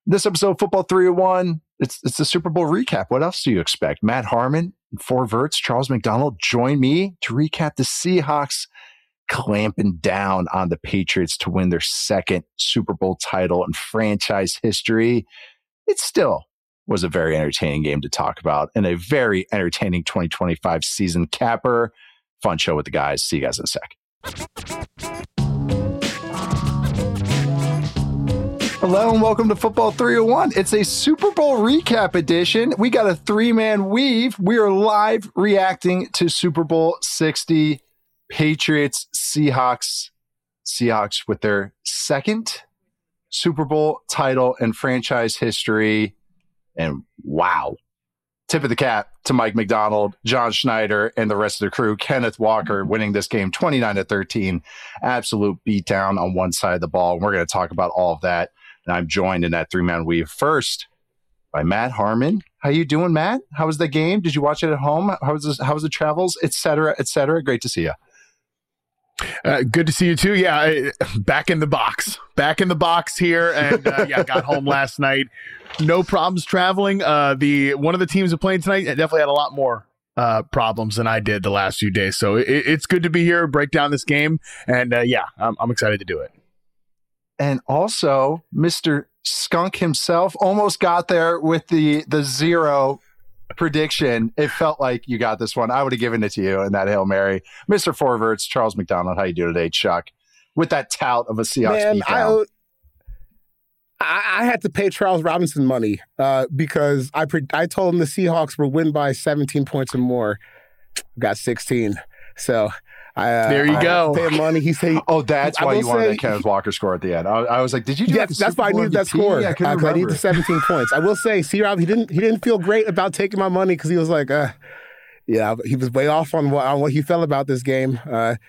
This episode of Football 301, it's the Super Bowl recap. What else do you expect? Matt Harmon, Four Verts, Charles McDonald join me to recap the Seahawks clamping down on the Patriots to win their second Super Bowl title in franchise history. It still was a very entertaining game to talk about and a very entertaining 2025 season capper. Fun show with the guys. See you guys in a sec. Hello and welcome to Football 301. It's a Super Bowl recap edition. We got a three-man weave. We are live reacting to Super Bowl 60. Patriots, Seahawks. Seahawks with their second Super Bowl title in franchise history. And wow. Tip of the cap to Mike McDonald, John Schneider, and the rest of the crew. Kenneth Walker winning this game 29-13. Absolute beatdown on one side of the ball. And we're going to talk about all of that. And I'm joined in that three-man weave first by Matt Harmon. How you doing, Matt? How was the game? Did you watch it at home? How was the travels, et cetera, et cetera? Great to see you. Good to see you too. Yeah, back in the box here, and got home last night. No problems traveling. One of the teams that played tonight definitely had a lot more problems than I did the last few days. So it's good to be here, break down this game, and I'm excited to do it. And also, Mr. Skunk himself almost got there with the zero prediction. It felt like you got this one. I would have given it to you in that Hail Mary. Mr. Four Verts, Charles McDonald, how you doing today, Chuck? With that tout of a Seahawks beatdown. I had to pay Charles Robinson money because I told him the Seahawks will win by 17 points or more. Got 16. So there you go. Pay him money. He said, "Oh, that's why you wanted that Kenneth Walker score at the end." I was like, "Did you do that?" That's why I needed that score. I needed 17 points. I will say, C-Rob, he didn't feel great about taking my money because he was like, he was way off on what he felt about this game. I'm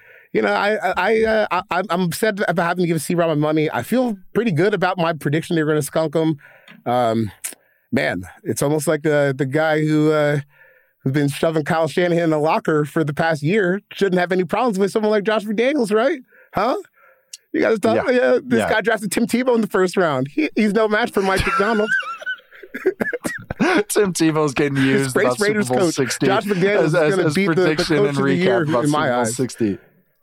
upset about having to give C-Rob my money. I feel pretty good about my prediction they're going to skunk him. Man, it's almost like the guy who's been shoving Kyle Shanahan in the locker for the past year shouldn't have any problems with someone like Josh McDaniels, right? Huh? You guys thought this guy drafted Tim Tebow in the first round. He's no match for Mike McDonald. Tim Tebow's getting used about Raiders Super Bowl coach 60 Josh McDaniels is going to beat the coach and of the year recap in my Super Bowl eyes. 60.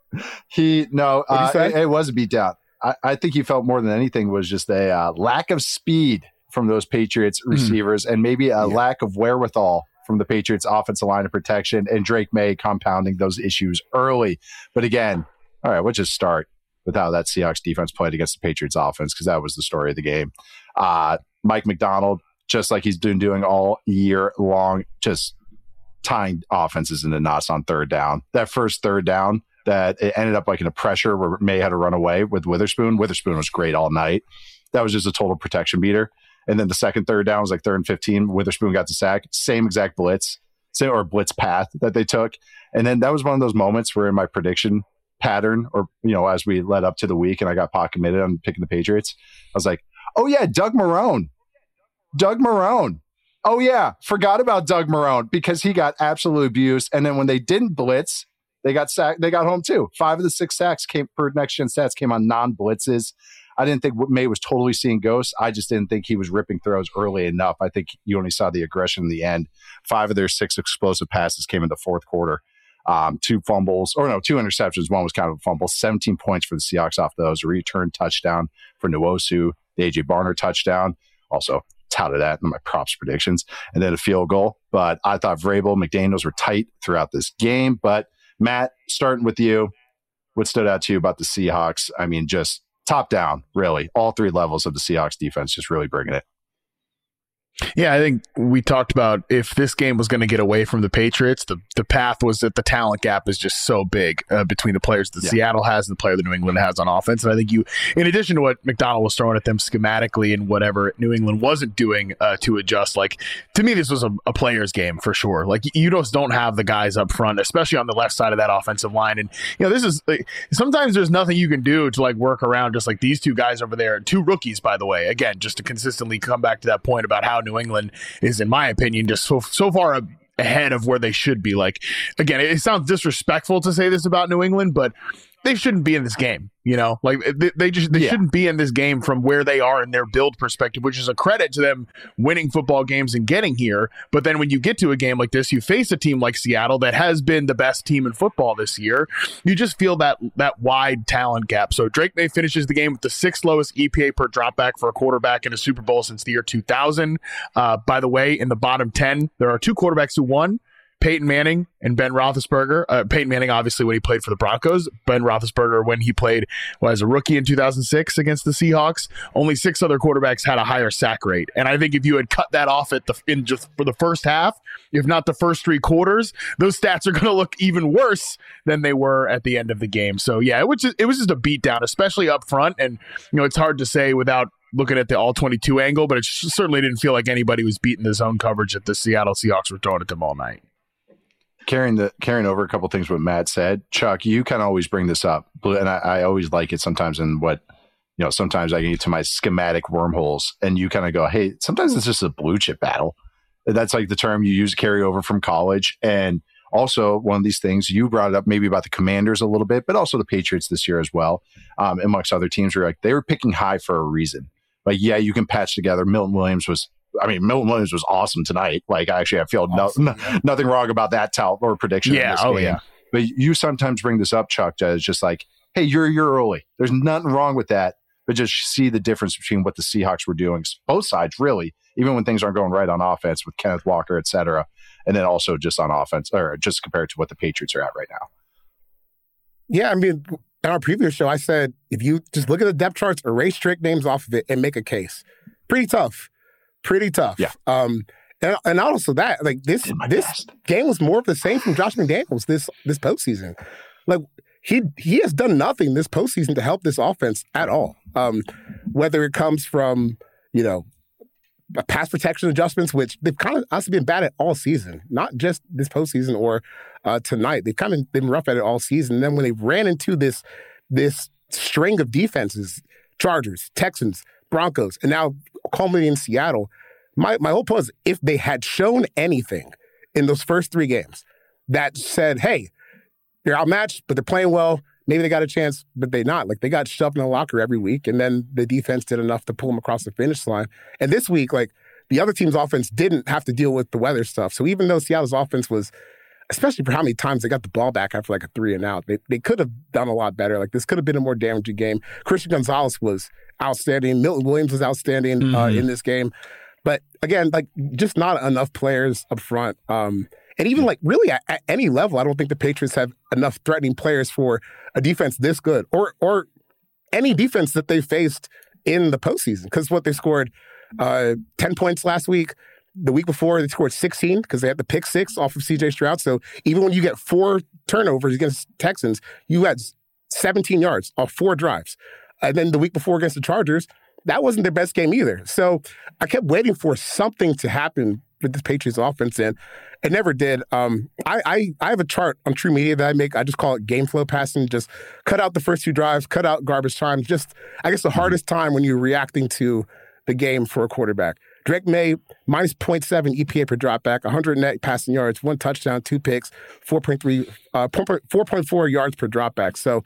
It was a beatdown. I think he felt more than anything was just a lack of speed from those Patriots receivers and maybe a lack of wherewithal from the Patriots offensive line of protection, and Drake May compounding those issues early. But again, all right, we'll just start with how that Seahawks defense played against the Patriots offense, because that was the story of the game. Mike McDonald, just like he's been doing all year long, just tying offenses into knots on third down. That first third down, that it ended up like in a pressure where May had to run away with Witherspoon. Witherspoon was great all night. That was just a total protection beater. And then the second third down was like 3rd and 15. Witherspoon got the sack. Same exact blitz path that they took. And then that was one of those moments where in my prediction pattern, or, as we led up to the week and I got pot committed on picking the Patriots, I was like, oh yeah, Doug Marrone. Oh yeah, forgot about Doug Marrone because he got absolute abuse. And then when they didn't blitz, they got sacked. They got home too. 5 of the 6 sacks came per next gen stats came on non-blitzes. I didn't think May was totally seeing ghosts. I just didn't think he was ripping throws early enough. I think you only saw the aggression in the end. 5 of their 6 explosive passes came in the fourth quarter. 2 interceptions. One was kind of a fumble. 17 points for the Seahawks off those. A return touchdown for Nwosu. The A.J. Barner touchdown. Also touted that in my props predictions. And then a field goal. But I thought Vrabel, McDaniels were tight throughout this game. But Matt, starting with you, what stood out to you about the Seahawks? I mean, just top down, really. All 3 levels of the Seahawks defense just really bringing it. Yeah, I think we talked about if this game was going to get away from the Patriots, the path was that the talent gap is just so big between the players that Seattle has and the player that New England has on offense. And I think in addition to what McDonald was throwing at them schematically and whatever New England wasn't doing to adjust, like, to me, this was a player's game for sure. Like, you just don't have the guys up front, especially on the left side of that offensive line. And, this is like, sometimes there's nothing you can do to like work around just like these 2 guys over there, 2 rookies, by the way, again, just to consistently come back to that point about how New England is, in my opinion, just so far ahead of where they should be. Like, again, it sounds disrespectful to say this about New England, but they shouldn't be in this game. Like they shouldn't be in this game from where they are in their build perspective, which is a credit to them winning football games and getting here. But then when you get to a game like this, you face a team like Seattle that has been the best team in football this year. You just feel that wide talent gap. So Drake May finishes the game with the 6th lowest EPA per dropback for a quarterback in a Super Bowl since the year 2000. By the way, in the bottom 10, there are 2 quarterbacks who won. Peyton Manning and Ben Roethlisberger. Peyton Manning, obviously, when he played for the Broncos. Ben Roethlisberger, when he played as a rookie in 2006 against the Seahawks. Only 6 other quarterbacks had a higher sack rate. And I think if you had cut that off just for the first half, if not the first 3 quarters, those stats are going to look even worse than they were at the end of the game. So, yeah, it was just a beatdown, especially up front. And, it's hard to say without looking at the all-22 angle, but it certainly didn't feel like anybody was beating the zone coverage that the Seattle Seahawks were throwing at them all night. Carrying over a couple things what Matt said, Chuck, you kind of always bring this up, and I always like it sometimes in what, sometimes I get to my schematic wormholes and you kind of go, hey, sometimes it's just a blue chip battle. That's like the term you use, carry over from college. And also one of these things you brought up maybe about the Commanders a little bit, but also the Patriots this year as well, amongst other teams where they were picking high for a reason. Like, yeah, you can patch together. Milton Williams was awesome tonight. Like, I feel nothing wrong about that or prediction. Yeah. In this game. But you sometimes bring this up, Chuck, as just like, hey, you're early. There's nothing wrong with that. But just see the difference between what the Seahawks were doing, both sides, really, even when things aren't going right on offense with Kenneth Walker, et cetera. And then also just on offense, or just compared to what the Patriots are at right now. Yeah, in our previous show, I said, if you just look at the depth charts, erase Drake names off of it and make a case. Pretty tough. Yeah. And also that, like, this game was more of the same from Josh McDaniels this postseason. Like, he has done nothing this postseason to help this offense at all. Whether it comes from, pass protection adjustments, which they've kind of honestly been bad at all season, not just this postseason or tonight. They've kind of been rough at it all season. And then when they ran into this string of defenses, Chargers, Texans, Broncos, and now culminating in Seattle, my whole point is if they had shown anything in those first 3 games that said, hey, they're outmatched, but they're playing well, maybe they got a chance, but they not. Like, they got shoved in the locker every week, and then the defense did enough to pull them across the finish line. And this week, like, the other team's offense didn't have to deal with the weather stuff. So even though Seattle's offense was, especially for how many times they got the ball back after like a 3 and out, they could have done a lot better. Like, this could have been a more damaging game. Christian Gonzalez was outstanding. Milton Williams was outstanding in this game. But again, like, just not enough players up front. And even like really at any level, I don't think the Patriots have enough threatening players for a defense this good or any defense that they faced in the postseason. Because they scored 10 points last week. The week before, they scored 16 because they had the pick 6 off of C.J. Stroud. So even when you get 4 turnovers against Texans, you had 17 yards off 4 drives. And then the week before against the Chargers, that wasn't their best game either. So I kept waiting for something to happen with the Patriots offense, and it never did. I have a chart on True Media that I make. I just call it game flow passing. Just cut out the first 2 drives, cut out garbage time. Just, I guess, the hardest time when you're reacting to the game for a quarterback. Drake May, minus 0.7 EPA per dropback, 100 net passing yards, 1 touchdown, 2 picks, 4.4 yards per dropback. So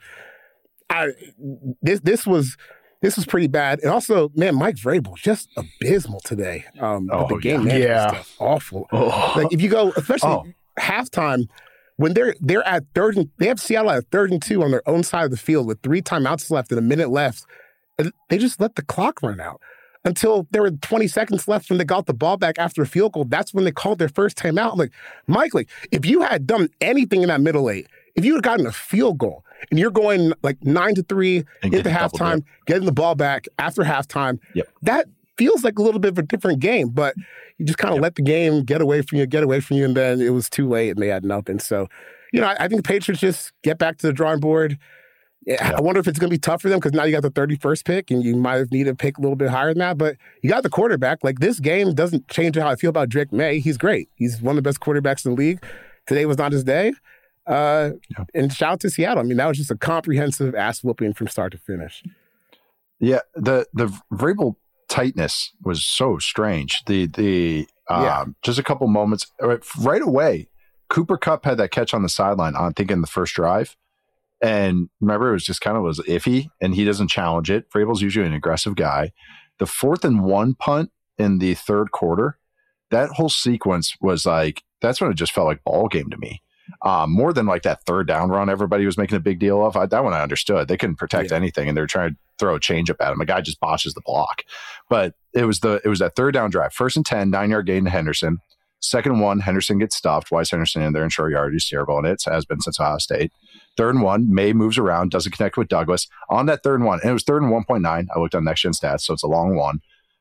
this was pretty bad. And also, man, Mike Vrabel, just abysmal today. With the game management stuff, awful. Like, if you go, especially halftime, when they're at third, and they have Seattle at 3rd and 2 on their own side of the field with 3 timeouts left and a minute left, and they just let the clock run out until there were 20 seconds left when they got the ball back after a field goal. That's when they called their first timeout. I'm like, Mike, like, if you had done anything in that middle 8, if you had gotten a field goal and you're going like 9-3 into halftime, getting the ball back after halftime, that feels like a little bit of a different game. But you just kind of let the game get away from you, and then it was too late and they had nothing. So, I think the Patriots just get back to the drawing board. I wonder if it's going to be tough for them because now you got the 31st pick and you might have needed to pick a little bit higher than that. But you got the quarterback. Like, this game doesn't change how I feel about Drake May. He's great. He's one of the best quarterbacks in the league. Today was not his day. And shout out to Seattle. I mean, that was just a comprehensive ass whooping from start to finish. Yeah, the Vrabel tightness was so strange. Just a couple moments right away. Cooper Kupp had that catch on the sideline, I think in the first drive. And remember, it was just kind of was iffy, and he doesn't challenge it. Vrabel's usually an aggressive guy. The 4th and 1 punt in the third quarter, that whole sequence was like, that's when it just felt like ball game to me. More than like that third down run everybody was making a big deal of. That one I understood. They couldn't protect anything, and they're trying to throw a changeup at him. A guy just botches the block. But it was that third down drive. 1st and 10, 9-yard gain to Henderson. 2nd and 1, Henderson gets stuffed. Why is Henderson in there in short yardage? Terrible, and it has been since Ohio State. 3rd and 1, May moves around, doesn't connect with Douglas. On that 3rd and 1, and it was 3rd and 1.9. I looked on Next Gen Stats, so it's a long one.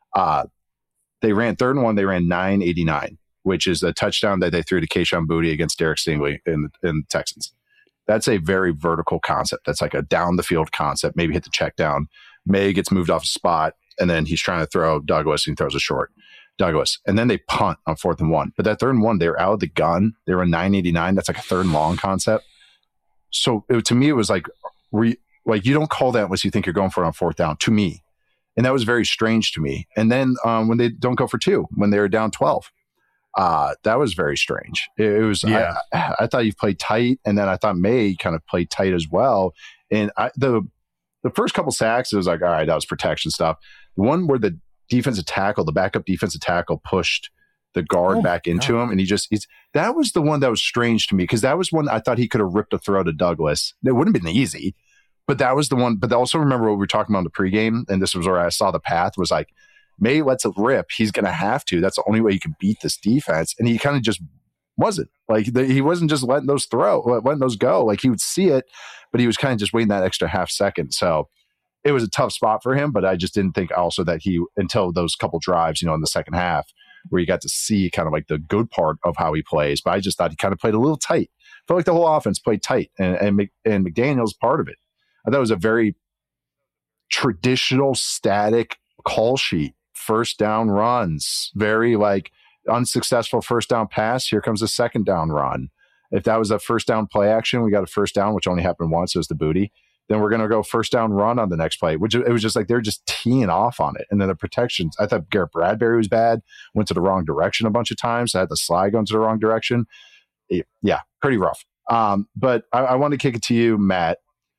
They ran 3rd and 1, they ran 9.89, which is a touchdown that they threw to Kayshon Boutte against Derek Stingley in the Texans. That's a very vertical concept. That's like a down the field concept, maybe hit the check down. May gets moved off the spot, and then he's trying to throw Douglas, and he throws a short. Douglas. And then they punt on 4th and 1. But that 3rd and 1, they were out of the gun. They were 9.89. That's like a 3rd and long concept. So to me, it was like, you don't call that unless you think you're going for it on 4th down, to me. And that was very strange to me. And then when they don't go for 2, when they were down 12, that was very strange. It was, I thought you played tight, and then I thought May kind of played tight as well. And the first couple sacks, it was like, all right, that was protection stuff. The one where the backup defensive tackle pushed the guard back into him, and that was the one that was strange to me, because that was one I thought he could have ripped a throw to Douglas. It wouldn't have been easy, but that was the one. But also remember what we were talking about in the pregame, and this was where I saw the path, was like, May lets it rip. He's going to have to. That's the only way you can beat this defense. And he kind of just wasn't. Like, he wasn't just letting those go. Like, he would see it, but he was kind of just waiting that extra half second. So it was a tough spot for him, but I just didn't think also that until those couple drives, in the second half, where you got to see kind of like the good part of how he plays. But I just thought he kind of played a little tight. I felt like the whole offense played tight, and McDaniel's part of it. I thought it was a very traditional, static call sheet. First down runs, very like unsuccessful first down pass. Here comes a second down run. If that was a first down play action, we got a first down, which only happened once. It was the Boutte. Then we're going to go first down run on the next play, which it was just like they're just teeing off on it. And then the protections, I thought Garrett Bradbury was bad, went to the wrong direction a bunch of times. I had the slide going to the wrong direction. Yeah, pretty rough. But I want to kick it to you, Matt.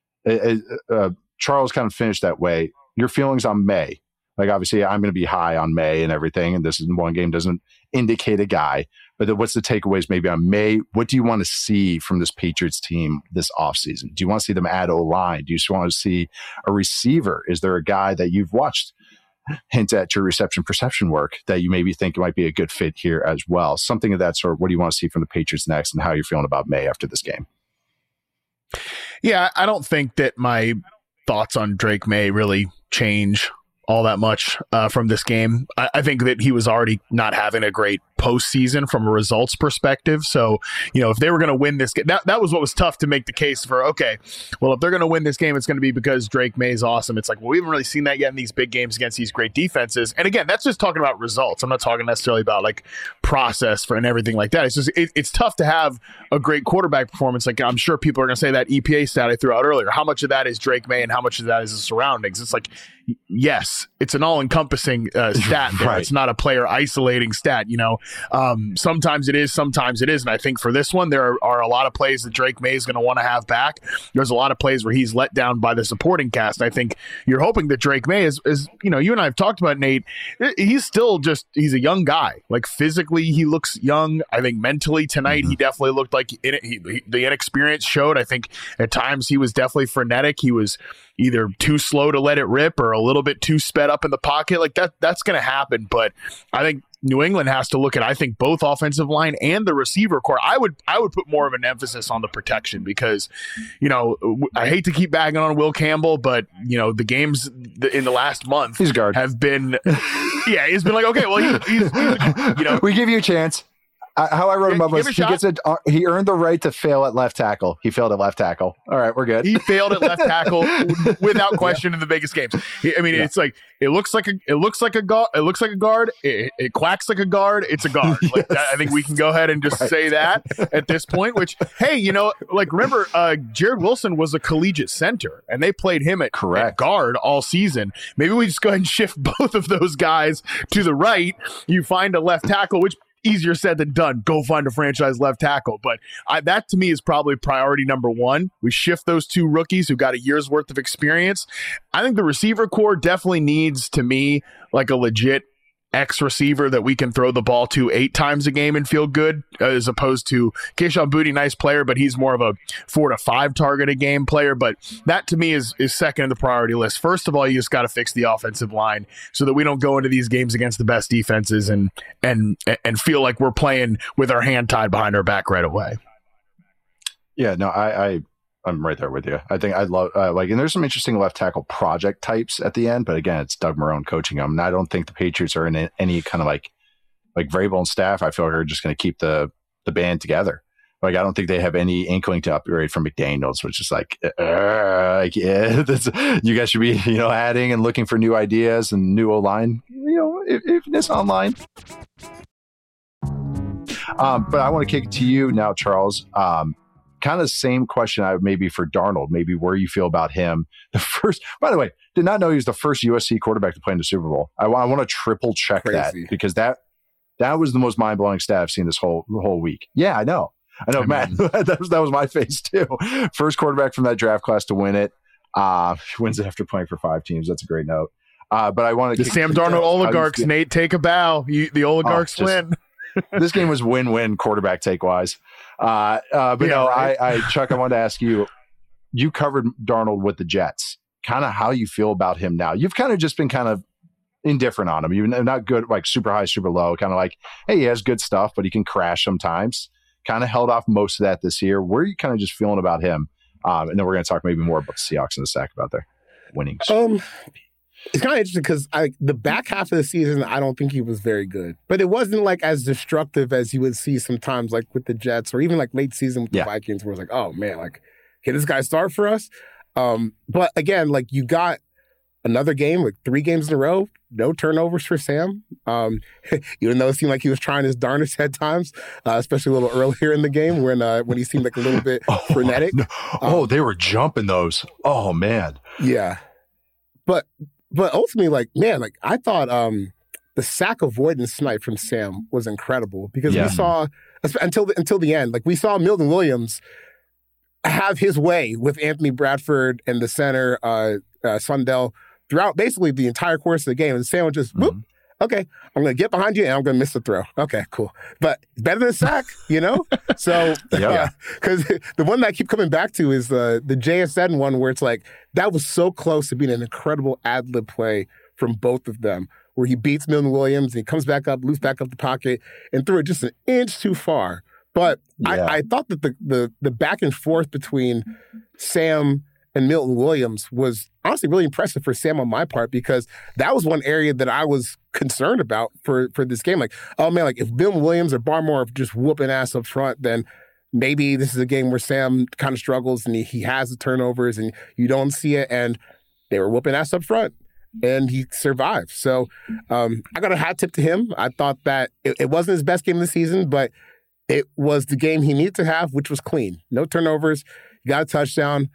Charles kind of finished that way. Your feelings on May? Like, obviously, I'm going to be high on May and everything, and this is one game doesn't indicate a guy. But what's the takeaways maybe on May? What do you want to see from this Patriots team this offseason? Do you want to see them add O-line? Do you just want to see a receiver? Is there a guy that you've watched hint at your reception perception work that you maybe think might be a good fit here as well? Something of that sort. What do you want to see from the Patriots next, and how you're feeling about May after this game? Yeah, I don't think that my thoughts on Drake May really change all that much from this game. I think that he was already not having a great postseason from a results perspective. So, if they were going to win this game, that was what was tough to make the case for, okay, well, if they're going to win this game, it's going to be because Drake May is awesome. It's like, well, we haven't really seen that yet in these big games against these great defenses. And again, that's just talking about results. I'm not talking necessarily about like process and everything like that. It's just, it's tough to have a great quarterback performance. Like, I'm sure people are going to say that EPA stat I threw out earlier. How much of that is Drake May and how much of that is the surroundings? It's like, yes, it's an all-encompassing stat there. Right. It's not a player isolating stat, Sometimes it is, sometimes it isn't. I think for this one, there are a lot of plays that Drake May is going to want to have back. There's a lot of plays where he's let down by the supporting cast. I think you're hoping that Drake May is you and I have talked about, Nate, he's a young guy. Like, physically, he looks young. I think mentally tonight, he definitely looked like the inexperience showed. I think at times he was definitely frenetic. He was either too slow to let it rip or a little bit too sped up in the pocket. Like that's going to happen. But I think New England has to look at, both offensive line and the receiver core. I would put more of an emphasis on the protection because, I hate to keep bagging on Will Campbell, but, the games in the last month have been, he's been like, okay, well, he's we give you a chance. How I wrote him up was he earned the right to fail at left tackle. He failed at left tackle. All right, we're good. He failed at left tackle without question in the biggest games. It's like it looks like a guard. It looks like a guard. It quacks like a guard. It's a guard. Like, I think we can go ahead and just say that at this point. Which, hey, remember, Jared Wilson was a collegiate center, and they played him at guard all season. Maybe we just go ahead and shift both of those guys to the right. You find a left tackle, which, easier said than done. Go find a franchise left tackle. But that to me is probably priority number one. We shift those 2 rookies who got a year's worth of experience. I think the receiver core definitely needs, to me, like a legit X receiver that we can throw the ball to 8 times a game and feel good, as opposed to Kayshon Boutte, nice player, but he's more of a 4 to 5 target a game player. But that to me is second in the priority list. First of all, you just got to fix the offensive line so that we don't go into these games against the best defenses and feel like we're playing with our hand tied behind our back right away. Yeah, no, I'm right there with you. I think I love and there's some interesting left tackle project types at the end, but again, it's Doug Marrone coaching them. And I don't think the Patriots are in any kind of like Vrabel and staff. I feel like are just going to keep the band together. Like I don't think they have any inkling to upgrade from McDaniels, which is you guys should be adding and looking for new ideas and new O-line. If this online. But I want to kick it to you now, Charles. Kind of same question maybe for Darnold, maybe where you feel about him. By the way, did not know he was the first USC quarterback to play in the Super Bowl. I want to triple check that because that was the most mind blowing stat I've seen this whole week. Yeah, I know, Matt. that was my face too. First quarterback from that draft class to win it. Wins it after playing for 5 teams. That's a great note. But I want to the Sam Darnold oligarchs. Nate, take a bow. The oligarchs win. This game was win-win quarterback take wise. Chuck, I wanted to ask you, you covered Darnold with the Jets, kind of how you feel about him now. You've kind of just been kind of indifferent on him. You're not good, like super high, super low, kind of like, hey, he has good stuff, but he can crash sometimes. Kind of held off most of that this year. Where are you kind of just feeling about him? And then we're going to talk maybe more about the Seahawks in a sec about their winnings. It's kind of interesting because the back half of the season, I don't think he was very good. But it wasn't like as destructive as you would see sometimes like with the Jets or even like late season with the Vikings where it's like, oh man, like, can this guy start for us? But again, like you got another game, like 3 games in a row, no turnovers for Sam. Even though it seemed like he was trying his darndest at times, especially a little earlier in the game when he seemed like a little bit frenetic. No. They were jumping those. Oh man. Yeah. But ultimately, like, man, like I thought the sack avoidance snipe from Sam was incredible because we saw until the end, like we saw Milton Williams have his way with Anthony Bradford and the center Sundell throughout basically the entire course of the game, and Sam would just whoop. Okay, I'm going to get behind you and I'm going to miss the throw. Okay, cool. But it's better than a sack, So, because the one that I keep coming back to is the JSN one where it's like, that was so close to being an incredible ad-lib play from both of them, where he beats Milton Williams and he comes back up, loops back up the pocket, and threw it just an inch too far. But I thought that the back and forth between Sam and Milton Williams was honestly really impressive for Sam on my part because that was one area that I was concerned about for this game. Like, oh man, like if Milton Williams or Barmore are just whooping ass up front, then maybe this is a game where Sam kind of struggles and he has the turnovers and you don't see it. And they were whooping ass up front and he survived. So I got a hat tip to him. I thought that it wasn't his best game of the season, but it was the game he needed to have, which was clean. No turnovers. He got a touchdown.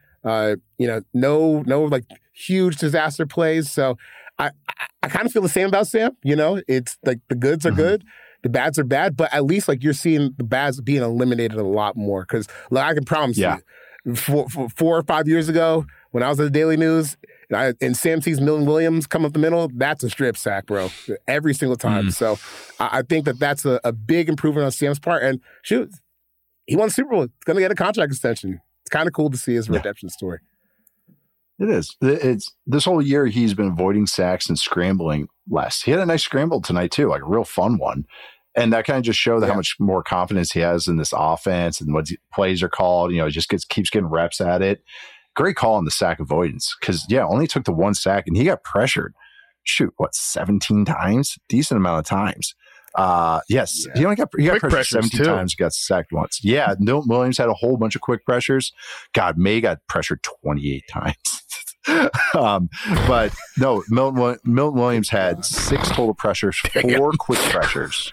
No like huge disaster plays. So I kind of feel the same about Sam. It's like the goods are good, the bads are bad, but at least like you're seeing the bads being eliminated a lot more. Because like, I can promise you, 4 or 5 years ago when I was at the Daily News and Sam sees Milton Williams come up the middle, that's a strip sack, bro, every single time. So I think that's a big improvement on Sam's part. And shoot, he won the Super Bowl. He's going to get a contract extension. It's kind of cool to see his redemption story. It is. It's this whole year he's been avoiding sacks and scrambling less. He had a nice scramble tonight too, like a real fun one. And that kind of just showed how much more confidence he has in this offense and what plays are called. He just keeps getting reps at it. Great call on the sack avoidance because only took the 1 sack and he got pressured. 17 times? Decent amount of times. Yes, he got pressured 17 times, got sacked once. Yeah, Milton Williams had a whole bunch of quick pressures. God, May got pressured 28 times. But no, Milton Williams had 6 total pressures, 4 quick pressures.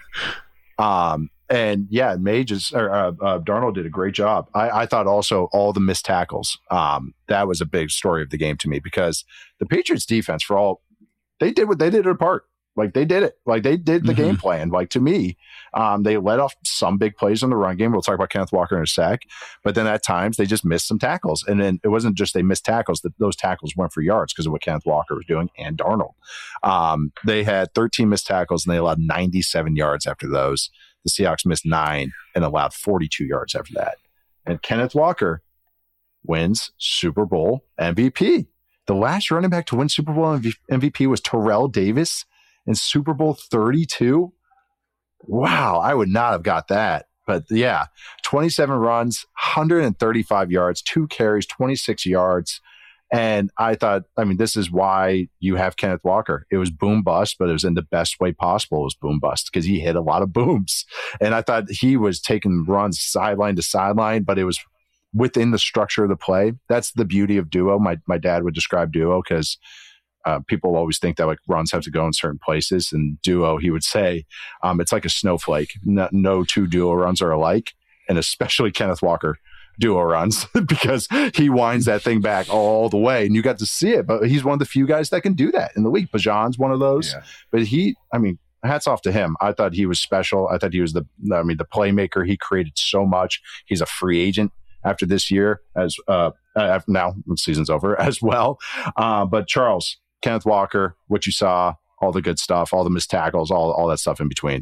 And May Darnold did a great job. I thought also all the missed tackles. That was a big story of the game to me because the Patriots defense they did what they did at a part. Like they did it. Like they did the game plan. Like to me, they let off some big plays in the run game. We'll talk about Kenneth Walker in a sec. But then at times they just missed some tackles. And then it wasn't just they missed tackles. Those tackles weren't for yards because of what Kenneth Walker was doing and Darnold. They had 13 missed tackles and they allowed 97 yards after those. The Seahawks missed 9 and allowed 42 yards after that. And Kenneth Walker wins Super Bowl MVP. The last running back to win Super Bowl MVP was Terrell Davis in Super Bowl 32. Wow, I would not have got that. But yeah, 27 runs, 135 yards, 2 carries, 26 yards. And I thought, I mean, this is why you have Kenneth Walker. It was boom bust, but it was in the best way possible. It was boom bust because he hit a lot of booms. And I thought he was taking runs sideline to sideline, but it was within the structure of the play. That's the beauty of duo. My dad would describe duo because people always think that like runs have to go in certain places. And duo, he would say, it's like a snowflake. No 2 duo runs are alike, and especially Kenneth Walker duo runs because he winds that thing back all the way, and you got to see it. But he's one of the few guys that can do that in the league. Bajan's one of those. Yeah. But hats off to him. I thought he was special. I thought he was the playmaker. He created so much. He's a free agent after this year, as now the season's over as well. But Charles, Kenneth Walker, what you saw, all the good stuff, all the missed tackles, all that stuff in between.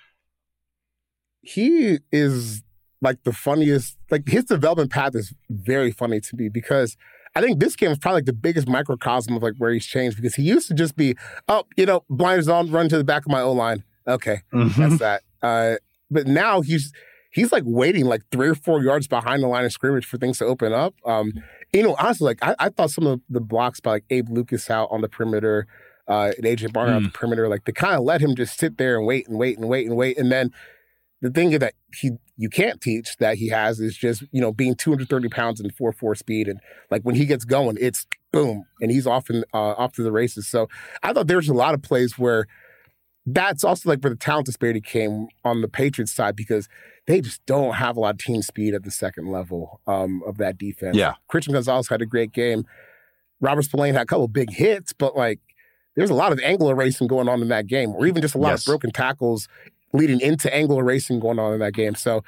He is like the funniest. Like his development path is very funny to me because I think this game is probably like the biggest microcosm of like where he's changed, because he used to just be, blinders on, run to the back of my O-line. Okay, that's that. But now he's like waiting like 3 or 4 yards behind the line of scrimmage for things to open up. Honestly, like I thought some of the blocks by like Abe Lucas out on the perimeter, and AJ Barner on the perimeter, like they kind of let him just sit there and wait. And then the thing that you can't teach that he has is just, being 230 pounds and 4.4 speed. And like when he gets going, it's boom, and he's off to the races. So I thought there's a lot of plays where that's also like where the talent disparity came on the Patriots side, because they just don't have a lot of team speed at the second level of that defense. Yeah. Christian Gonzalez had a great game. Robert Spillane had a couple of big hits, but like there's a lot of angle erasing going on in that game, or even just a lot of broken tackles leading into angle erasing going on in that game. So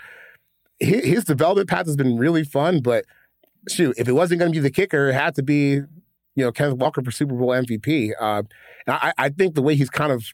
his development path has been really fun, but shoot, if it wasn't going to be the kicker, it had to be, Kenneth Walker for Super Bowl MVP. And I think the way he's kind of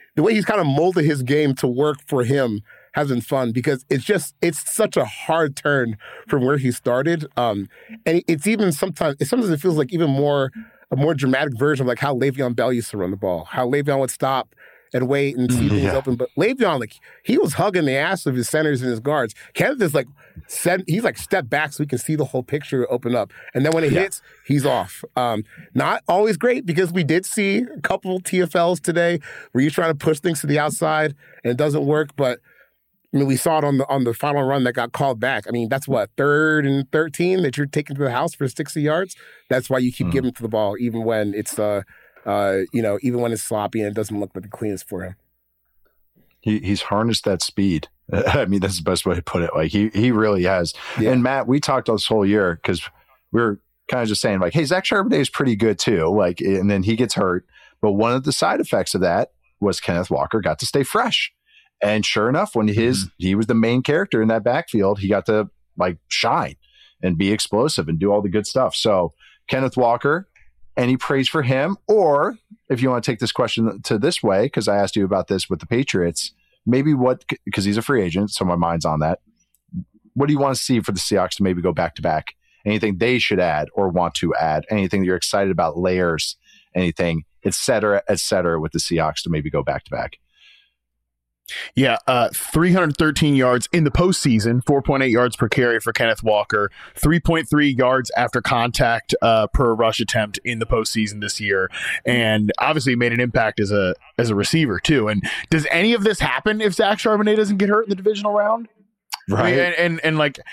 molded his game to work for him has been fun, because it's such a hard turn from where he started. And it's even sometimes it feels like even more a more dramatic version of like how Le'Veon Bell used to run the ball, how Le'Veon would stop and wait and see things open. But Le'Veon, like, he was hugging the ass of his centers and his guards. Kenneth is like, he's like step back so we can see the whole picture open up. And then when it hits, he's off. Not always great, because we did see a couple TFLs today where you're trying to push things to the outside and it doesn't work. But I mean, we saw it on the final run that got called back. I mean, that's what, 3rd and 13 that you're taking to the house for 60 yards. That's why you keep giving to the ball, even when it's even when it's sloppy and it doesn't look like the cleanest for him. He's harnessed that speed. I mean, that's the best way to put it. Like he really has. Yeah. And Matt, we talked this whole year because we were kind of just saying like, hey, Zach Charbonnet is pretty good too. Like, and then he gets hurt. But one of the side effects of that was Kenneth Walker got to stay fresh. And sure enough, when he was the main character in that backfield, he got to like shine and be explosive and do all the good stuff. So Kenneth Walker, any praise for him? Or if you want to take this question to this way, because I asked you about this with the Patriots, maybe because he's a free agent, so my mind's on that. What do you want to see for the Seahawks to maybe go back to back? Anything they should add or want to add? Anything that you're excited about, layers, anything, et cetera, with the Seahawks to maybe go back to back? Yeah, 313 yards in the postseason, 4.8 yards per carry for Kenneth Walker, 3.3 yards after contact per rush attempt in the postseason this year, and obviously made an impact as a receiver too. And does any of this happen if Zach Charbonnet doesn't get hurt in the divisional round? Right. I mean, and like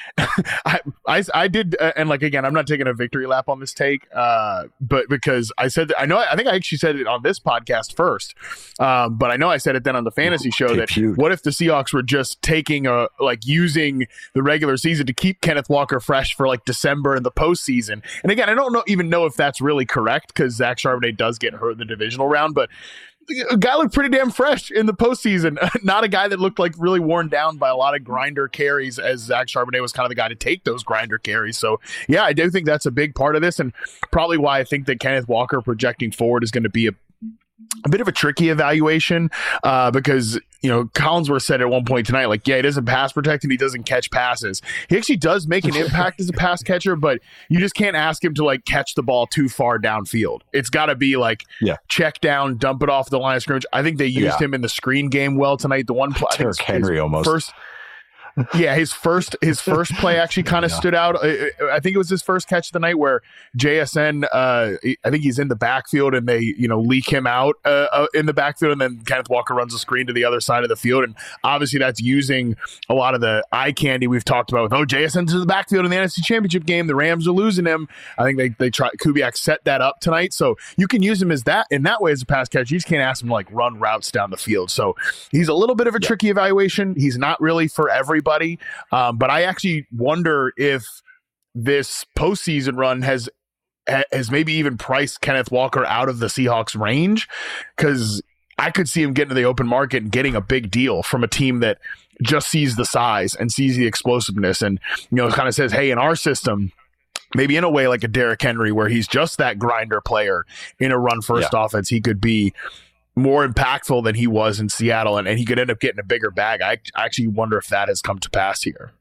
I did, and like, again, I'm not taking a victory lap on this take, but because I said that, I think I actually said it on this podcast first, but I know I said it then on the fantasy show that what if the Seahawks were just taking using the regular season to keep Kenneth Walker fresh for like December and the postseason. And again, I don't even know if that's really correct, because Zach Charbonnet does get hurt in the divisional round, but a guy looked pretty damn fresh in the postseason. Not a guy that looked like really worn down by a lot of grinder carries, as Zach Charbonnet was kind of the guy to take those grinder carries. So, yeah, I do think that's a big part of this, and probably why I think that Kenneth Walker projecting forward is going to be a bit of a tricky evaluation because, Collinsworth said at one point tonight, like, yeah, he doesn't pass protect and he doesn't catch passes. He actually does make an impact as a pass catcher, but you just can't ask him to like catch the ball too far downfield. It's got to be like check down, dump it off the line of scrimmage. I think they used him in the screen game well tonight. The one play, Derrick Henry almost. His first play actually kind of stood out. I think it was his first catch of the night where JSN, I think he's in the backfield and they, leak him out in the backfield, and then Kenneth Walker runs a screen to the other side of the field. And obviously that's using a lot of the eye candy we've talked about with, JSN's in the backfield in the NFC Championship game. The Rams are losing him. I think they try. Kubiak set that up tonight. So you can use him as that in that way as a pass catcher. You just can't ask him to like run routes down the field. So he's a little bit of a tricky evaluation. He's not really for everybody. But I actually wonder if this postseason run has maybe even priced Kenneth Walker out of the Seahawks range, because I could see him getting to the open market and getting a big deal from a team that just sees the size and sees the explosiveness and, kind of says, hey, in our system, maybe in a way like a Derrick Henry, where he's just that grinder player in a run first offense, he could be more impactful than he was in Seattle, and he could end up getting a bigger bag. I actually wonder if that has come to pass here.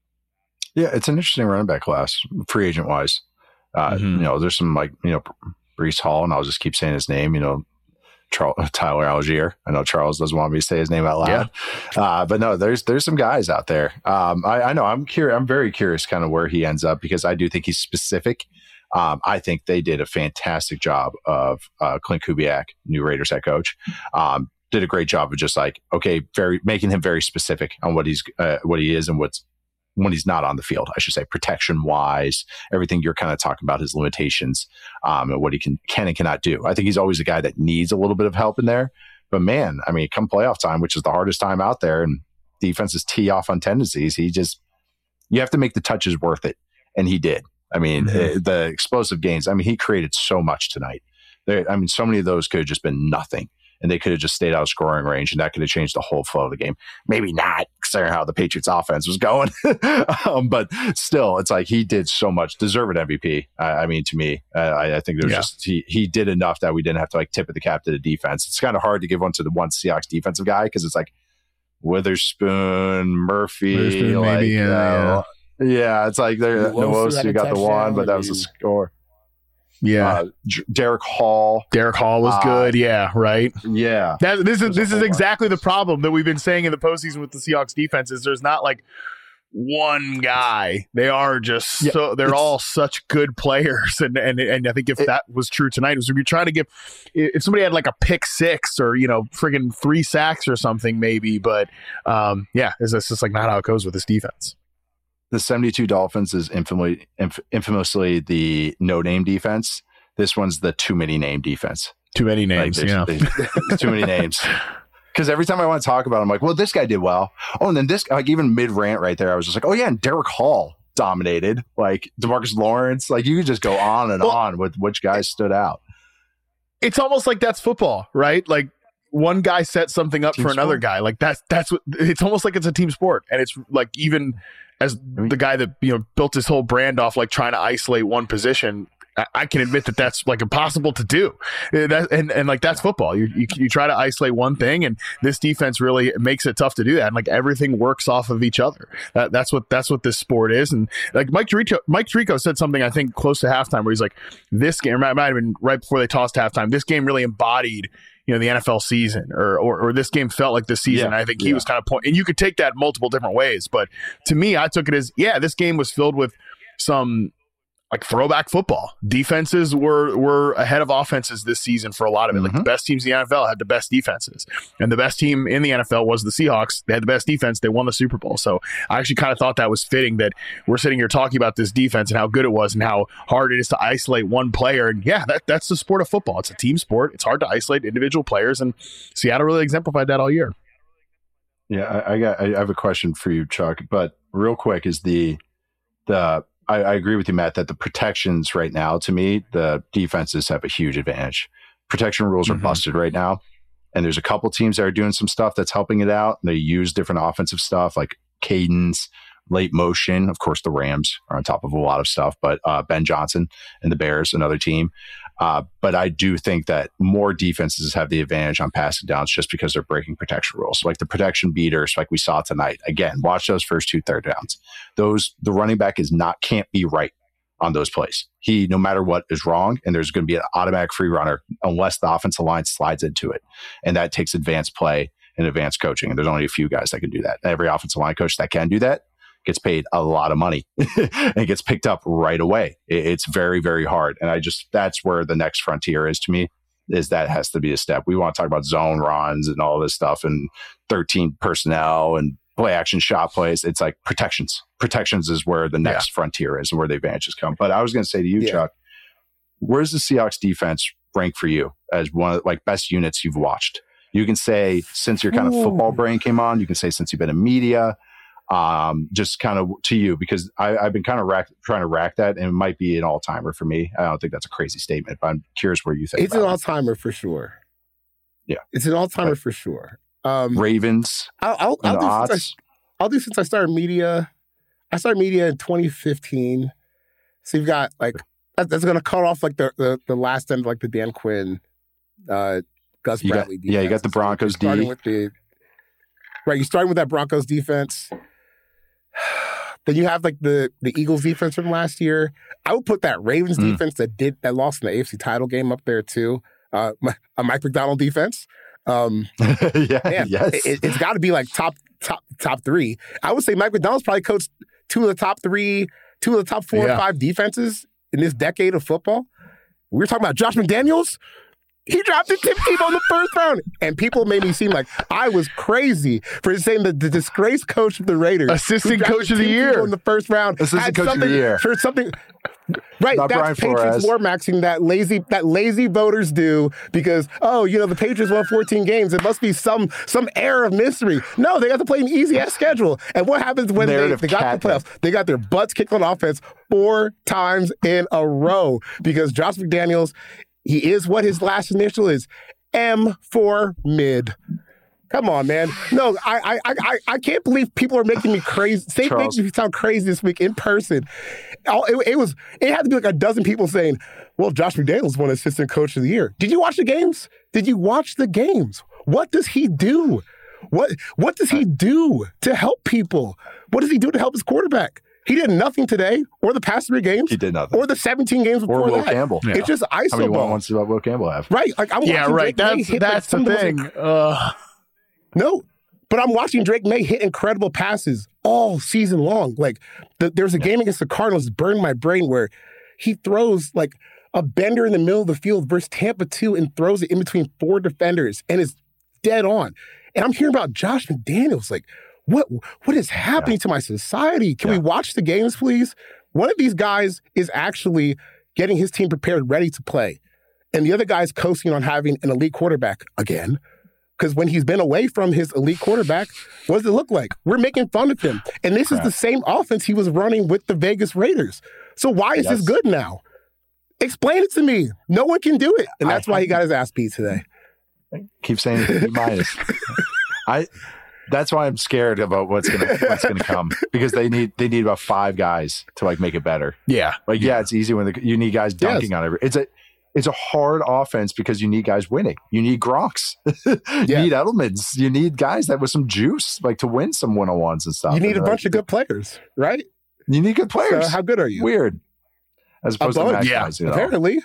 Yeah, it's an interesting running back class, free agent wise. There's some Breece Hall, and I'll just keep saying his name, Tyler Algier. I know Charles doesn't want me to say his name out loud. But no, there's some guys out there. I know I'm curious. I'm very curious kind of where he ends up, because I do think he's specific. I think they did a fantastic job of Clint Kubiak, new Raiders head coach. Did a great job of just making him very specific on what he is and when he's not on the field, I should say, protection wise, everything you're kind of talking about, his limitations, and what he can and cannot do. I think he's always a guy that needs a little bit of help in there. But man, I mean, come playoff time, which is the hardest time out there, and defenses tee off on tendencies, you have to make the touches worth it. And he did. I mean, the explosive gains, I mean, he created so much tonight. So many of those could have just been nothing, and they could have just stayed out of scoring range, and that could have changed the whole flow of the game. Maybe not, considering how the Patriots offense was going. But still, it's like he did so much. Deserved MVP. To me, I think there's just he did enough that we didn't have to tip of the cap to the defense. It's kind of hard to give one to the one Seahawks defensive guy, because it's like Witherspoon, Murphy, maybe, yeah, it's like you got the one, but that was a score. Yeah, Derek Hall. Derek Hall was good. Yeah, right. Yeah, this is exactly the problem that we've been saying in the postseason with the Seahawks defense. Is there's not like one guy. They are just they're all such good players, and I think if that was true tonight, it was if you're trying to give, if somebody had like a pick six or friggin' 3 sacks or something maybe, but it's just like not how it goes with this defense. The 72 Dolphins is infamously the no-name defense. This one's the too many name defense. Too many names, too many names. Because every time I want to talk about it, I'm like, well, this guy did well. Oh, and then this, even mid-rant right there, I was just like, oh, yeah, and Derek Hall dominated. Like, DeMarcus Lawrence. Like, you could just go on and on with which guys stood out. It's almost like that's football, right? Like, one guy set something up for another guy. Like, that's what, it's almost like it's a team sport. And it's like, even as the guy that built his whole brand off like trying to isolate one position, I can admit that that's like impossible to do. And like that's football. You try to isolate one thing, and this defense really makes it tough to do that. And like everything works off of each other. That's what this sport is. And like Mike Tirico said something I think close to halftime where he's like, this game might have been right before they tossed halftime. This game really embodied the NFL season, or this game felt like the season. I think he was kind of and you could take that multiple different ways, but to me, I took it as, this game was filled with some like throwback football. Defenses were ahead of offenses this season for a lot of it. Like the best teams in the NFL had the best defenses, and the best team in the NFL was the Seahawks. They had the best defense. They won the Super Bowl. So I actually kind of thought that was fitting that we're sitting here talking about this defense and how good it was and how hard it is to isolate one player. And that's the sport of football. It's a team sport. It's hard to isolate individual players, and Seattle really exemplified that all year. Yeah, I have a question for you, Chuck, but real quick is I agree with you, Matt, that the protections right now, to me, the defenses have a huge advantage. Protection rules are busted right now. And there's a couple teams that are doing some stuff that's helping it out. They use different offensive stuff like cadence, late motion. Of course, the Rams are on top of a lot of stuff, but Ben Johnson and the Bears, another team. But I do think that more defenses have the advantage on passing downs just because they're breaking protection rules. Like the protection beaters, like we saw tonight. Again, watch those first 2 third downs. The running back can't be right on those plays. He, no matter what, is wrong, and there's going to be an automatic free runner unless the offensive line slides into it. And that takes advanced play and advanced coaching. And there's only a few guys that can do that. Every offensive line coach that can do that gets paid a lot of money and gets picked up right away. It's very, very hard. And that's where the next frontier is to me, is that has to be a step. We want to talk about zone runs and all this stuff and 13 personnel and play action shot plays. It's like protections. Protections is where the next frontier is and where the advantages come. But I was going to say to you, Chuck, where's the Seahawks defense rank for you as one of the best units you've watched? You can say since your kind of football brain came on, you can say since you've been in media, just kind of to you, because I've been kind of trying to rack that, and it might be an all-timer for me. I don't think that's a crazy statement, but I'm curious where you think it's an all-timer for sure. Yeah, it's an all-timer for sure. Ravens. I'll do since I started media. I started media in 2015, so you've got that's going to cut off the last end of the Dan Quinn, Gus Bradley. Defense. Yeah, you got the Broncos D. You're starting with that Broncos defense. Then you have the Eagles defense from last year. I would put that Ravens defense that lost in the AFC title game up there too. A Mike McDonald defense. Yes. It's got to be top 3. I would say Mike McDonald's probably coached 2 of the top 3, 2 of the top 4 or 5 defenses in this decade of football. We were talking about Josh McDaniels. He drafted Tim Tebow in the first round. And people made me seem like I was crazy for saying the disgraced coach of the Raiders. Assistant coach of the year. In the first round. Assistant coach of the year. For something. Right, not that's Brian Patriots war maxing that lazy voters do because, the Patriots won 14 games. It must be some air of mystery. No, they got to play an easy-ass schedule. And what happens when they got the playoffs? They got their butts kicked on offense 4 times in a row because Josh McDaniels, he is what his last initial is, M for mid. Come on, man. No, I can't believe people are making me crazy. Making me sound crazy this week in person. It had to be a dozen people saying, well, Josh McDaniels won assistant coach of the year. Did you watch the games? What does he do? What does he do to help people? What does he do to help his quarterback? He did nothing today, or the past 3 games. He did nothing. Or the 17 games before or Will that. Campbell. Yeah. It's just iso How many ball. ones does Will Campbell have? Right. That's the thing. No, but I'm watching Drake May hit incredible passes all season long. There's a game against the Cardinals that burned my brain where he throws a bender in the middle of the field versus Tampa 2 and throws it in between 4 defenders and is dead on. And I'm hearing about Josh McDaniels. What is happening to my society? Can we watch the games, please? One of these guys is actually getting his team prepared, ready to play. And the other guy's coasting on having an elite quarterback again. Because when he's been away from his elite quarterback, what does it look like? We're making fun of him. And this is the same offense he was running with the Vegas Raiders. So why is this good now? Explain it to me. No one can do it. And that's why he got his ass beat today. Keep saying B minus. That's why I'm scared about what's gonna come, because they need about 5 guys to make it better. Yeah. It's easy when you need guys dunking on every. It's a hard offense because you need guys winning. You need Gronks. You need Edelmans. You need guys that with some juice, to win some 1-on-1s and stuff. You need a bunch of good players, right? You need good players. So how good are you? Weird. As opposed to Matt guys, apparently.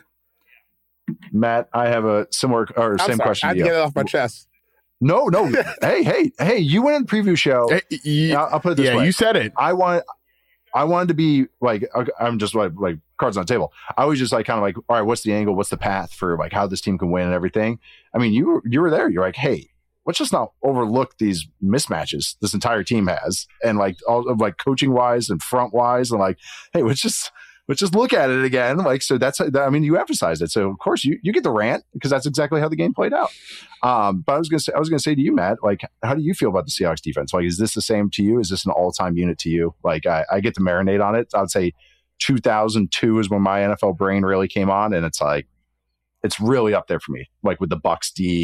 Matt, I have a similar same question. I had to get it off my chest. No. hey! You went in the preview show. I'll put it this way. Yeah, you said it. I wanted to be I'm just cards on the table. I was just all right, what's the angle? What's the path for how this team can win and everything? I mean, you were there. You're hey, let's just not overlook these mismatches this entire team has, and all of coaching wise and front wise, and hey, let's just look at it again. So that's, you emphasized it. So of course you get the rant because that's exactly how the game played out. But I was going to say to you, Matt, how do you feel about the Seahawks defense? Is this the same to you? Is this an all-time unit to you? I get to marinate on it. I would say 2002 is when my NFL brain really came on. And it's really up there for me. With the Bucs D,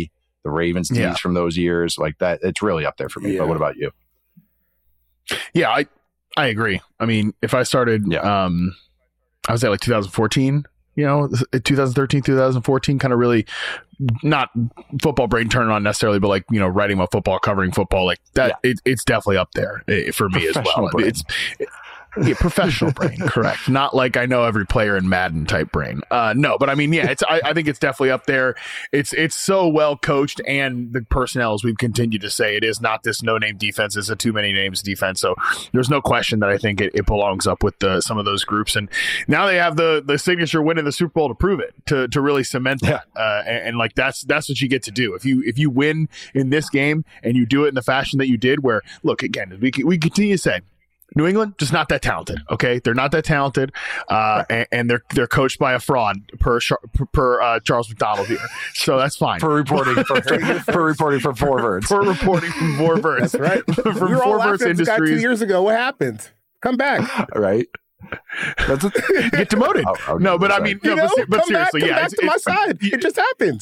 the Ravens teams from those years, like that. It's really up there for me. But what about you? Yeah, I agree. I mean, if I started, I was at like 2014, 2013, 2014, kind of really not football brain turning on necessarily, but like, writing about football, covering football, like that. It's definitely up there for me as well. It's professional brain, correct. Not like I know every player in Madden type brain. No, but I mean, I think it's definitely up there. It's so well coached, and the personnel, as we've continued to say, it is not this no-name defense. It's a too many names defense. So there's no question that I think it belongs up with some of those groups. And now they have the signature win in the Super Bowl to prove it, to really cement that. And like that's what you get to do. If you win in this game and you do it in the fashion that you did, where look again, we continue to say, New England just not that talented. Okay, they're not that talented, and they're coached by a fraud per Charles McDonald here. So that's fine. For reporting from Forverts. For reporting from Forverts. That's right. From We were all Forverts laughing at this guy Industries. 2 years ago. What happened? Come back. Right. Get demoted. No, but I mean, but seriously, come back to my side. It just happened.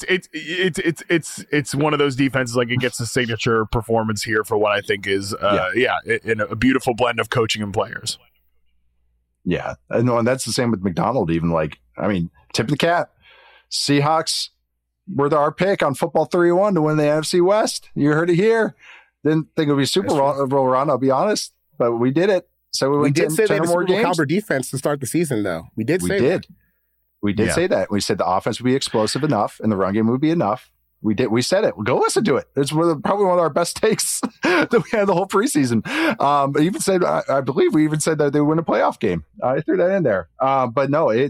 It's one of those defenses, like it gets a signature performance here for what I think is in a beautiful blend of coaching and players. Yeah, and that's the same with McDonald. Even like, I mean, tip of the cap. Seahawks were our pick on Football 301 to win the NFC West. You heard it here. Didn't think it would be Super Bowl run, I'll be honest, but we did it. So we did say they had a Super Bowl caliber defense to start the season, though. We did say that. We said the offense would be explosive enough and the run game would be enough. We said it. Go listen to it. It's probably one of our best takes that we had the whole preseason. Even said, I believe we even said that they would win a playoff game. I threw that in there. But no, it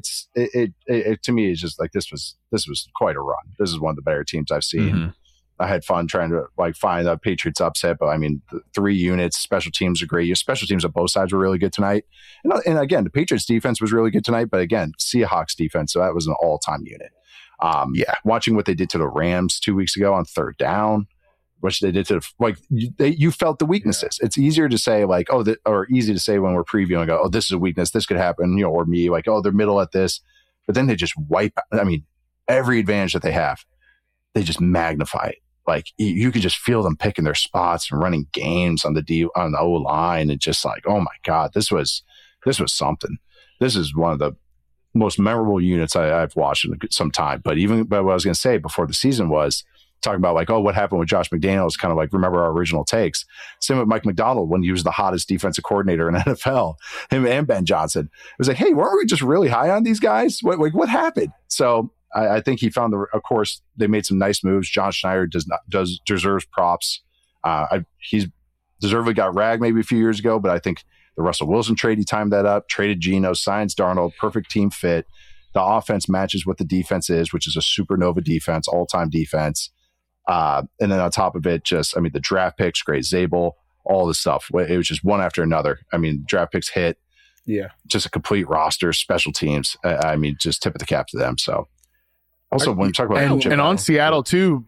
to me, it's just like this was quite a run. This is one of the better teams I've seen. Mm-hmm. I had fun trying to find the Patriots upset, but I mean, the 3 units, special teams are great. Your special teams on both sides were really good tonight. And again, the Patriots defense was really good tonight, but again, Seahawks defense, so that was an all-time unit. Watching what they did to the Rams 2 weeks ago on third down, which they did to you felt the weaknesses. Yeah. It's easier to say or easy to say when we're previewing, this is a weakness, this could happen, or me, they're middle at this, but then they just wipe. I mean, every advantage that they have, they just magnify it. You could just feel them picking their spots and running games on the O line, and just oh my God, this was something. This is one of the most memorable units I've watched in some time. But what I was going to say before the season was talking about what happened with Josh McDaniels, kind of remember our original takes. Same with Mike McDonald when he was the hottest defensive coordinator in NFL, him and Ben Johnson. It was hey, weren't we just really high on these guys? What happened? So I think he found of course, they made some nice moves. John Schneider deserves props. He's deservedly got ragged maybe a few years ago, but I think the Russell Wilson trade, he timed that up, traded Geno, signs Darnold, perfect team fit. The offense matches what the defense is, which is a supernova defense, all-time defense. And then on top of it, the draft picks, great Zabel, all this stuff. It was just one after another. I mean, draft picks hit. Yeah. Just a complete roster, special teams. Just tip of the cap to them. So also when you talk about and on Seattle too,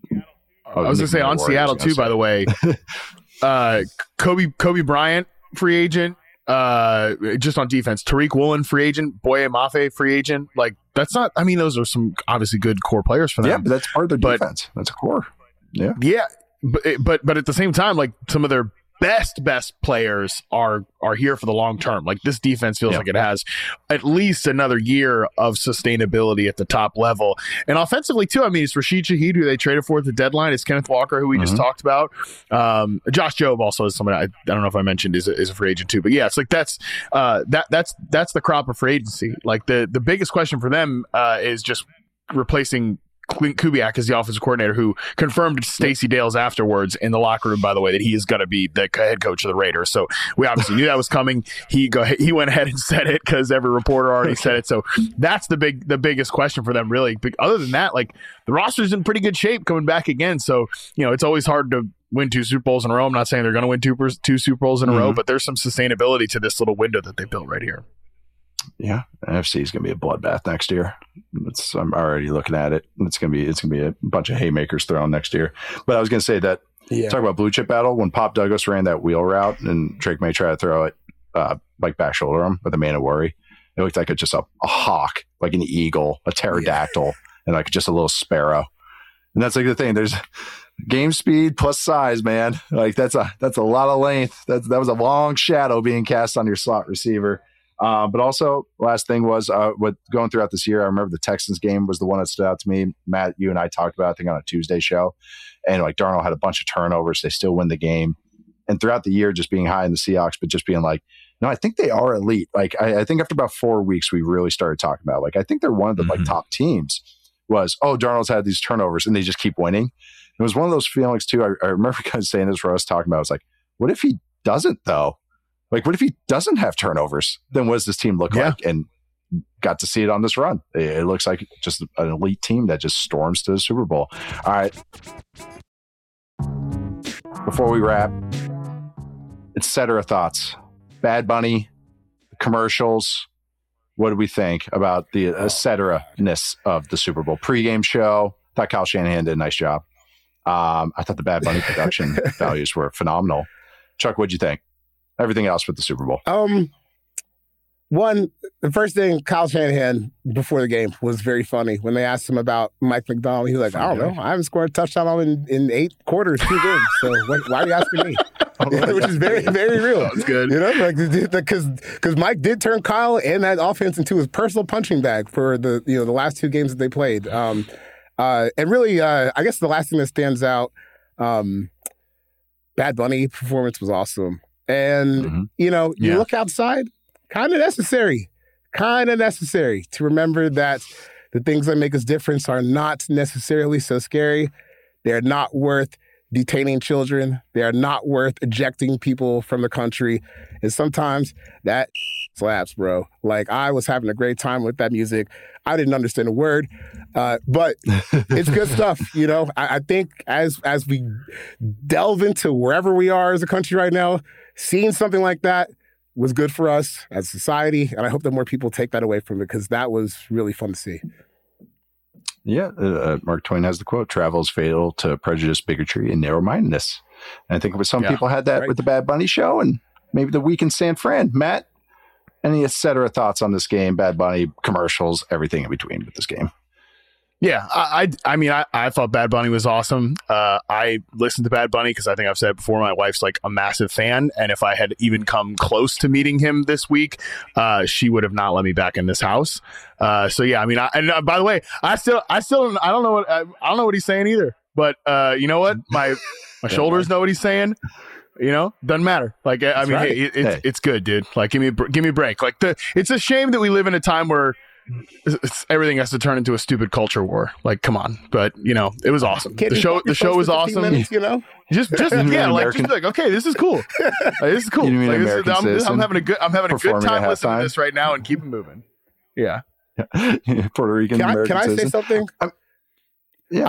I was going to say on Seattle too, by the way, Kobe Bryant, free agent, just on defense. Tariq Woolen, free agent. Boye Mafe, free agent. That's not. I mean, those are some obviously good core players for them. Yeah, but that's part of their defense. That's a core. Yeah, yeah, but at the same time, some of their best players are here for the long term. This defense feels like it has at least another year of sustainability at the top level. And offensively too, it's Rashid Shaheed, who they traded for at the deadline. It's Kenneth Walker, who we just talked about. Josh Jobe also is someone I don't know if I mentioned is a free agent too. But yeah, it's that's the crop of free agency. The biggest question for them is just replacing Clint Kubiak is the offensive coordinator, who confirmed to Stacey Dales afterwards in the locker room, by the way, that he is going to be the head coach of the Raiders. So we obviously knew that was coming. He went ahead and said it because every reporter already said it. So that's the biggest question for them, really. But other than that, the roster's in pretty good shape coming back again. So, it's always hard to win 2 Super Bowls in a row. I'm not saying they're going to win two Super Bowls in a row, but there's some sustainability to this little window that they built right here. Yeah, NFC is going to be a bloodbath next year. I'm already looking at it. It's going to be a bunch of haymakers thrown next year. But I was going to say that talk about blue chip battle when Pop Douglas ran that wheel route and Drake May tried to throw it back shoulder him with a man of worry. It looked like just a hawk, like an eagle, a pterodactyl, and just a little sparrow. And that's like the thing. There's game speed plus size, man. Like that's a lot of length. That was a long shadow being cast on your slot receiver. But also, last thing was with going throughout this year, I remember the Texans game was the one that stood out to me. Matt, you and I talked about, I think, on a Tuesday show. And like Darnold had a bunch of turnovers. They still win the game. And throughout the year, just being high in the Seahawks, but just being like, no, I think they are elite. Like, I think after about 4 weeks, we really started talking about, like, I think they're one of the like top teams. Was, oh, Darnold's had these turnovers and they just keep winning. It was one of those feelings too. I remember guys saying this for us talking about. It's like, what if he doesn't though? Like, what if he doesn't have turnovers? Then what does this team look like? And got to see it on this run. It looks like just an elite team that just storms to the Super Bowl. All right. Before we wrap, etc. thoughts. Bad Bunny, commercials. What do we think about the etc.ness of the Super Bowl pregame show? I thought Kyle Shanahan did a nice job. I thought the Bad Bunny production values were phenomenal. Chuck, what'd you think? Everything else with the Super Bowl. One, the first thing, Kyle Shanahan before the game was very funny. When they asked him about Mike McDonald, he was like, I don't know. I haven't scored a touchdown in 8 quarters, 2 games. So why are you asking me? Which is very, very real. That's good. You know, like because Mike did turn Kyle and that offense into his personal punching bag for the last 2 games that they played. And really, I guess the last thing that stands out, Bad Bunny performance was awesome. And, you look outside, kind of necessary to remember that the things that make us different are not necessarily so scary. They're not worth detaining children. They are not worth ejecting people from the country. And sometimes that slaps, bro. Like, I was having a great time with that music. I didn't understand a word, but it's good stuff. I think as we delve into wherever we are as a country right now, seeing something like that was good for us as a society. And I hope that more people take that away from it, because that was really fun to see. Yeah, Mark Twain has the quote, travel is fatal to prejudice, bigotry, and narrow-mindedness. And I think some people had that with the Bad Bunny show and maybe the week in San Fran. Matt, any etc. thoughts on this game, Bad Bunny, commercials, everything in between with this game? Yeah, I mean, I thought Bad Bunny was awesome. I listened to Bad Bunny because I think I've said before, my wife's like a massive fan. And if I had even come close to meeting him this week, she would have not let me back in this house. So yeah, I mean, by the way, I don't know what he's saying either. But you know what? My shoulders know what he's saying. Doesn't matter. Like, I mean, right. It's good, dude. Like, give me a break. Like, it's a shame that we live in a time where everything has to turn into a stupid culture war. Like, come on. But it was awesome. The show was awesome. Minutes, just yeah, like just be like, okay, this is cool. This is cool. Like, I'm having a good time listening to this right now and keep it moving. Yeah. Puerto Rican. Can I say something? Yeah.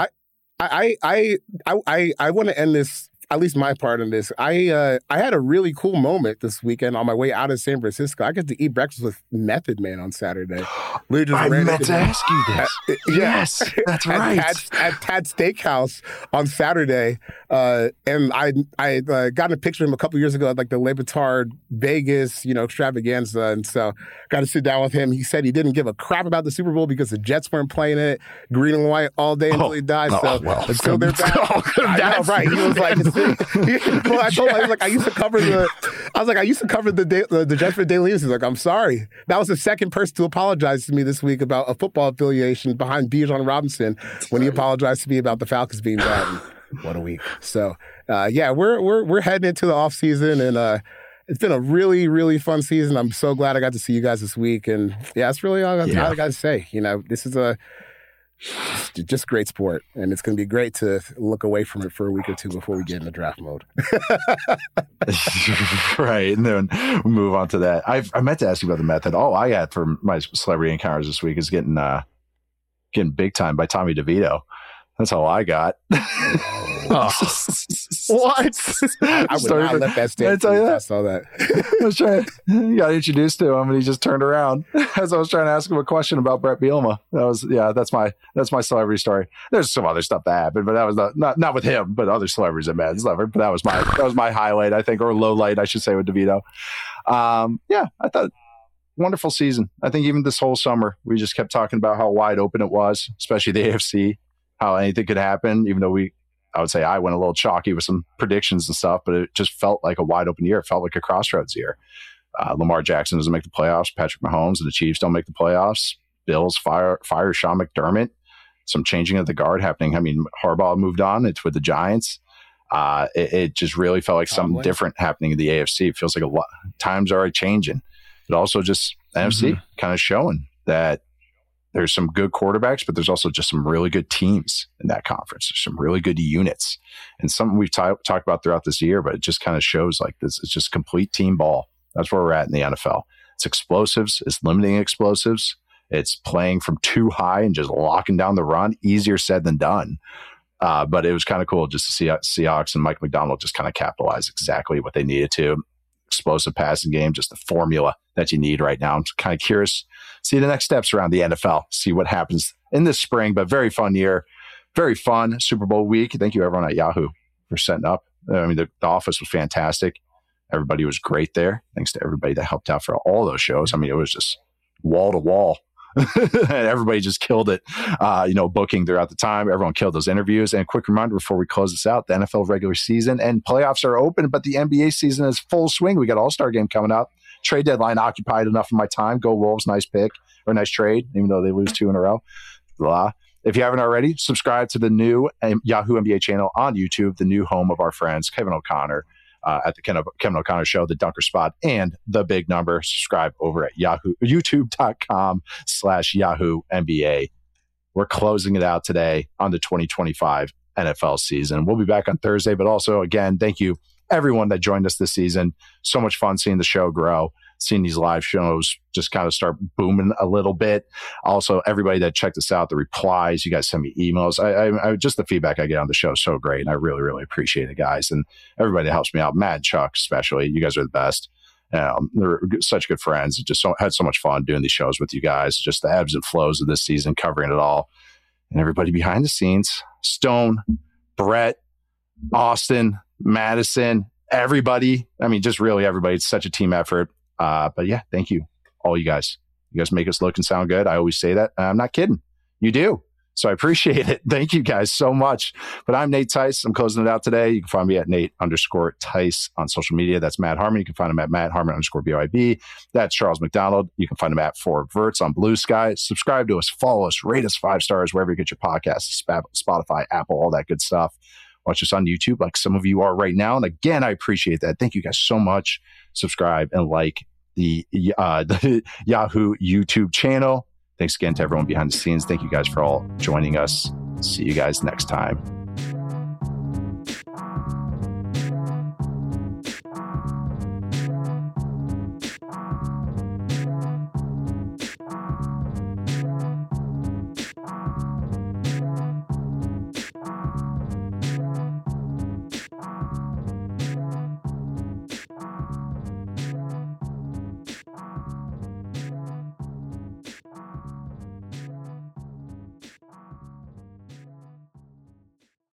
I want to end this, at least my part in this. I had a really cool moment this weekend on my way out of San Francisco. I got to eat breakfast with Method Man on Saturday. I meant to ask you this. Yes, that's right. At Tad's Steakhouse on Saturday. And I got a picture of him a couple years ago at like the Le Batard Vegas, extravaganza. And so got to sit down with him. He said he didn't give a crap about the Super Bowl because the Jets weren't playing it green and white all day until he died. So they're back. Right. He was like, well, I told him, I was like, I used to cover the Jets for Daily News. He's like, I'm sorry. That was the second person to apologize to me this week about a football affiliation behind Bijan Robinson when he apologized to me about the Falcons being bad. What a week. So yeah, we're heading into the off season, and it's been a really, really fun season. I'm so glad I got to see you guys this week. And yeah, that's really all I got to say. This is just great sport, and it's going to be great to look away from it for a week or two before we get into draft mode. Right, and then we'll move on to that. I meant to ask you about the method. All I got for my celebrity encounters this week is getting big time by Tommy DeVito. That's all I got. What? I would not let that stand. I saw that. I was trying. Got introduced to him, and he just turned around as I was trying to ask him a question about Brett Bielema. That's my celebrity story. There's some other stuff that happened, but that was not with him, but other celebrities that met. But that was my highlight, I think, or low light, I should say, with DeVito. Yeah, I thought wonderful season. I think even this whole summer we just kept talking about how wide open it was, especially the AFC. how anything could happen, even though I would say I went a little chalky with some predictions and stuff, but it just felt like a wide open year. It felt like a crossroads year. Lamar Jackson doesn't make the playoffs. Patrick Mahomes and the Chiefs don't make the playoffs. Bills fire Sean McDermott. Some changing of the guard happening. I mean, Harbaugh moved on. It's with the Giants. It just really felt like something different happening in the AFC. It feels like a lot. Times are changing, but also just NFC kind of showing that there's some good quarterbacks, but there's also just some really good teams in that conference. There's some really good units, and something we've talked about throughout this year, but it just kind of shows like this. It's just complete team ball. That's where we're at in the NFL. It's explosives. It's limiting explosives. It's playing from too high and just locking down the run. Easier said than done. But it was kind of cool just to see Seahawks and Mike McDonald just kind of capitalize exactly what they needed to. Explosive passing game, just the formula that you need right now. I'm kind of curious, see the next steps around the NFL, see what happens in this spring, but very fun year, very fun Super Bowl week. Thank you everyone at Yahoo for setting up. I mean, the office was fantastic. Everybody was great there. Thanks to everybody that helped out for all those shows. I mean, it was just wall to wall. And everybody just killed it, booking throughout the time. Everyone killed those interviews. And a quick reminder before we close this out, the NFL regular season and playoffs are open, but the NBA season is full swing. We got All-Star game coming up. Trade deadline occupied enough of my time. Go Wolves, nice pick or nice trade, even though they lose 2 in a row. Blah. If you haven't already, subscribe to the new Yahoo NBA channel on YouTube, the new home of our friends, Kevin O'Connor. At the Kevin O'Connor Show, the Dunker Spot, and the Big Number. Subscribe over at youtube.com/Yahoo NBA. We're closing it out today on the 2025 NFL season. We'll be back on Thursday, but also, again, thank you everyone that joined us this season. So much fun seeing the show grow, seeing these live shows just kind of start booming a little bit. Also, everybody that checked us out, the replies, you guys send me emails. I just the feedback I get on the show is so great, and I really, really appreciate it, guys. And everybody that helps me out, Matt and Chuck especially, you guys are the best. They're such good friends. Just had so much fun doing these shows with you guys, just the ebbs and flows of this season, covering it all. And everybody behind the scenes, Stone, Brett, Austin, Madison, everybody. I mean, just really everybody. It's such a team effort. But yeah, thank you, all you guys. You guys make us look and sound good. I always say that. I'm not kidding. You do. So I appreciate it. Thank you guys so much. But I'm Nate Tice. I'm closing it out today. You can find me at Nate_Tice on social media. That's Matt Harmon. You can find him at Matt Harmon_BYB. That's Charles McDonald. You can find him at 4Verts on Blue Sky. Subscribe to us, follow us, rate us 5 stars wherever you get your podcasts, Spotify, Apple, all that good stuff. Watch us on YouTube like some of you are right now. And again, I appreciate that. Thank you guys so much. Subscribe and like the Yahoo YouTube channel. Thanks again to everyone behind the scenes. Thank you guys for all joining us. See you guys next time.